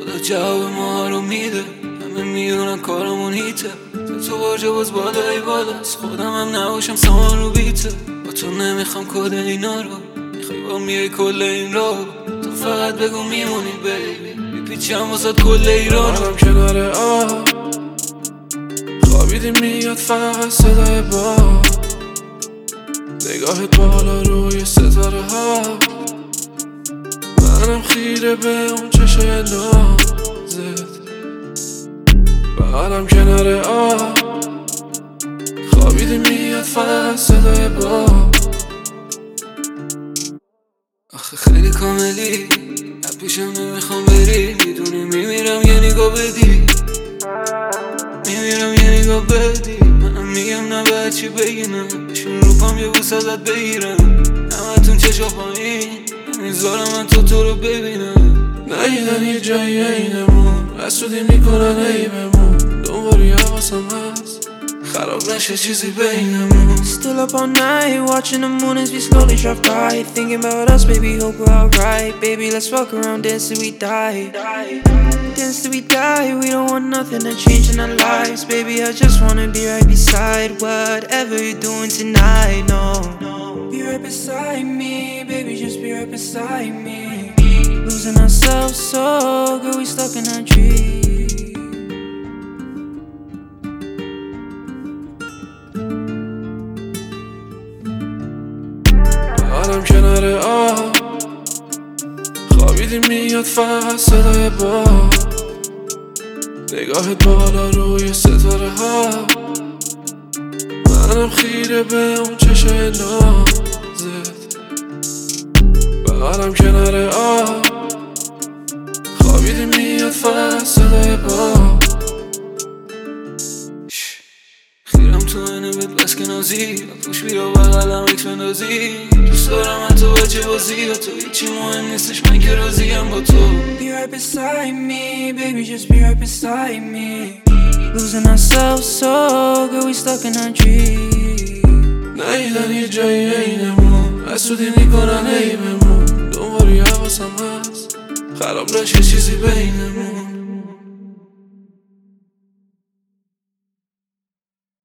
خدا جواب ما رو میده، همه میدونن کارمون هیته. تو باجه باز بالای بالاست، خودم هم نباشم سامان رو بیته. با تو نمیخوام کد اینا رو، میخوای با میای کل این را. تو فقط بگو میمونی بیبی، میپیچم واسد کل ایران. منم کنار آب خوابیدی میاد فقط صدای باد، نگاهت بالا روی ستاره ها. منم خیره به اون چشای نازت. منم کنار آب خوابیدی میاد فقط صدای باد. آخه خیلی کاملی، پیشم نمیخوام بری، میدونی میمیرم یه نگاه بدی، میمیرم یه نگاه بدی. منم میگم نه باید چی بگینم، بشین رو پام یه بوس ازت بگیرم. همتون چشا پایین نمیذارم من تو رو ببینم. نیدن یه جایی اینمون، حسودی میکنن ای بمون. دنبالی حواسم هست خراب نشه چیزی بینمون. Still up all night, watching the moon as we slowly drive by. Thinking about us, baby, hope we're alright. Baby, let's fuck around, dance till we die. Dance till we die, we don't want nothing to change in our lives. Baby, I just wanna be right beside whatever you're doing tonight, no. Be right beside me, baby, just be right beside me. Losing ourselves so good, we stuck in our dreams. منم کنار آب خوابیدی میاد فقط صدای باد، نگاهت بالا روی ستاره ها. منم خیره به اون چشای نازت. منم کنار آب خوابیدی میاد فقط صدای باد. خیرم تو اینه بهت بس که نازی، پوش بیا بغلم اکس بندازی. دوست دارم من تو بچه بازی، و تو هیچی مهم نیستش من که راضیم با تو. Be right beside me, baby, just be right beside me. Losing ourselves so good, we stuck in our dreams. نیدن یه جایی اینمون، حسودی میکنن ای بمون. دنبالی حواسم هست خراب نشه چیزی بینمون.